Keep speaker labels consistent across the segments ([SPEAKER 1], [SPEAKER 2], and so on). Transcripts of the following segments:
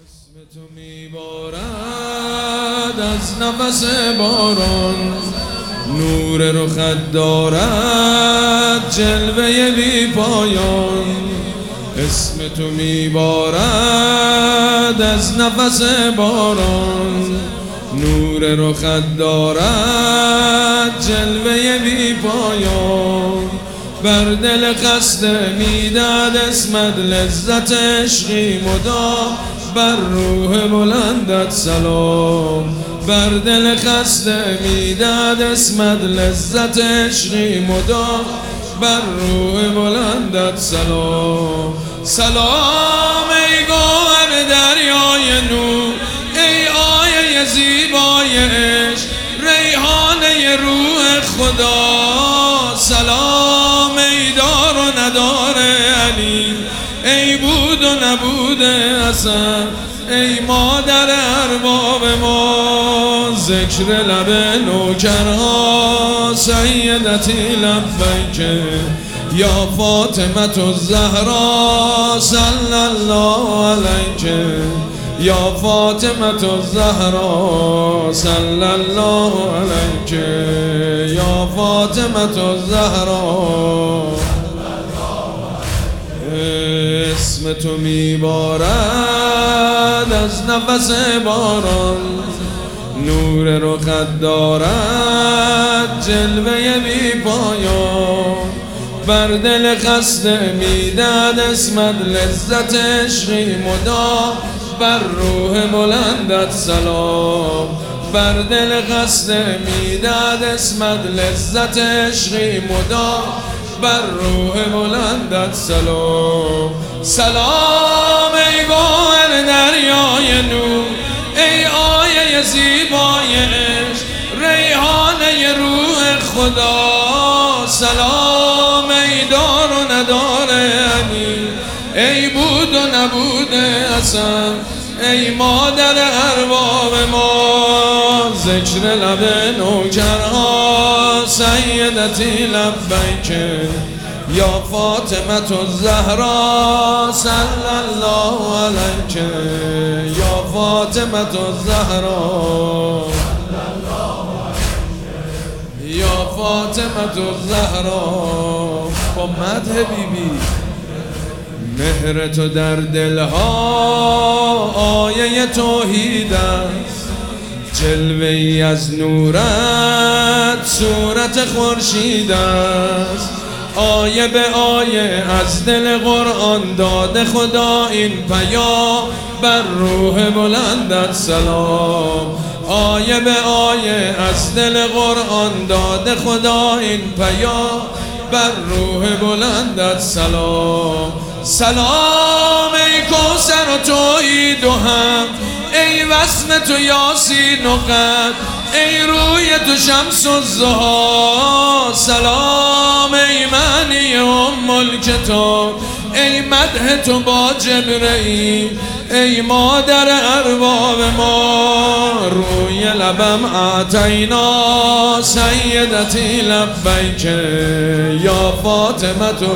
[SPEAKER 1] اسم تو میبارد از نفس باران، نور رخت دارد جلوه بی پایان. اسم تو میبارد از نفس باران، نور رخت دارد جلوه بی پایان. بر دل خسته میداد اسمت لذت عشقی مدام، بر روح بلندت سلام. بر دل خسته میداد اسمت لذت عشقی مدام، بر روح بلندت سلام. سلام ای گوهر دریای نور، ای آیه زیبای عشق، ریحانه روح خدا. سلام ای دار و ندار علی، ای بود و نبود حسن، ای مادر ارباب ما. ذکر لب نوکرها سیدتی لبیک، یا فاطمة الزهرا صلی الله علیک، یا فاطمة الزهرا صلی الله علیک، یا فاطمة الزهرا. اسم تو میبارد از نفس باران، نور رخت دارد جلوه بی پایان. بر دل خسته میداد اسمت لذت عشقی مدام، بر روح بلندت سلام. بر دل خسته میداد اسمت لذت عشقی مدام، بر روح بلندت سلام. سلام ای گوهر دریای نور، ای آیه زیبای عشق، ریحانه روح خدا. سلام ای دار و ندار علی، ای بود و نبود حسن، ای مادر ارباب ما. ذکر لب نوکرها سیدتی لبیک، یا فاطمة الزهرا صلی الله علیک، یا فاطمة الزهرا، یا فاطمة الزهرا. با مدح بیبی مهر تو در دلها آیه توحید است، جلوه ای از نورت صورت خورشید است. آیه به آیه از دل قرآن داده خدا این پیام، بر روح بلندت سلام. آیه به آیه از دل قرآن داده خدا این پیام، بر روح بلندت سلام. سلام ای کوثر و توحید و هم، ای وصل تو یاسین و قد، ای روی تو شمس الضحی. سلام ای معنی ام الکتاب، ای مدح تو با جبرئیل، ای مادر ارباب ما. روی لبم اعطینا سیدتی لبیک، یا فاطمة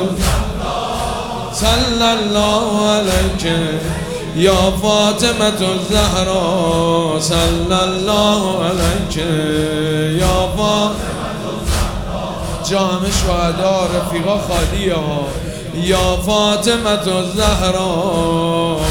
[SPEAKER 1] صلی الله علیک، یا فاطمة الزهرا صلی الله علیک، یا فاطمة الزهرا. جا همه شهدا رفیقا خالیه ها. یا فاطمة الزهرا،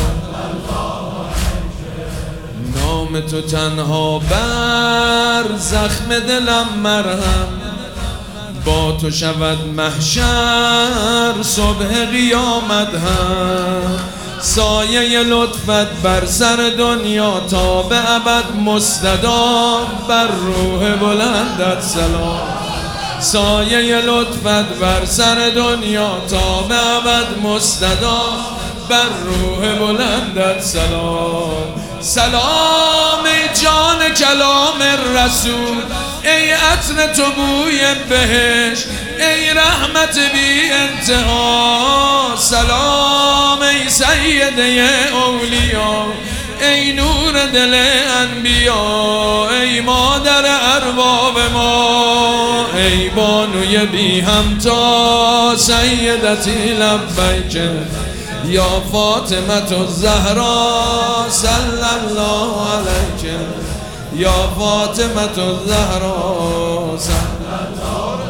[SPEAKER 1] نام تو تنها بر زخم دلم مرهم، با تو شود محشر صبح قیامت هم. سایه لطفت بر سر دنیا تا به ابد مستدام، بر روح بلندت سلام. سایه لطفت بر سر دنیا تا به ابد مستدام، بر روح بلندت سلام. سلام ای جان کلام رسول، ای عطر تو بوی بهشت، ای رحمت بی انتها. سلام ای سیده اولیا، ای نور دل انبیا، ای مادر ارباب ما. ای بانوی بی همتا سیدتی لبیک، یا فاطمة الزهرا صلی الله علیک یا فاطمة الزهرا صلی الله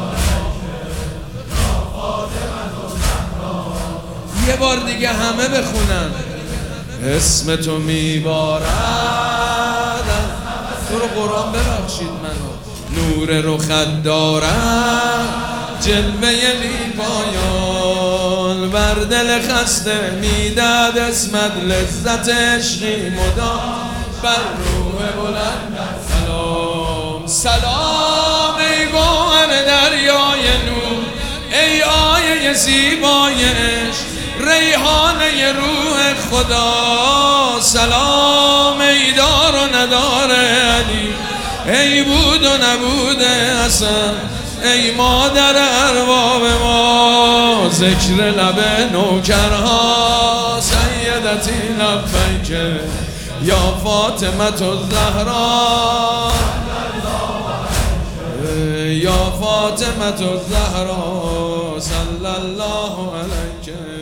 [SPEAKER 1] علیک. یه بار دیگه همه بخونن. اسم تو میبارد، تو رو قرآن ببخشید منو، نور رخت دارد جلوه لیپایان، بر دل خسته میداد اسمت لذت عشقی مدام، بر روح بلند سلام. سلام ای گوهر دریای نور، ای آیه زیبای عشق، ریحانه روح خدا. سلام ای دار و ندار علی، ای بود و نبود حسن، ای مادر ارباب ما. ذکر لب نوکرها سیدتی لبیک یا فاطمة الزهرا، یا فاطمة الزهرا صلی الله علیک.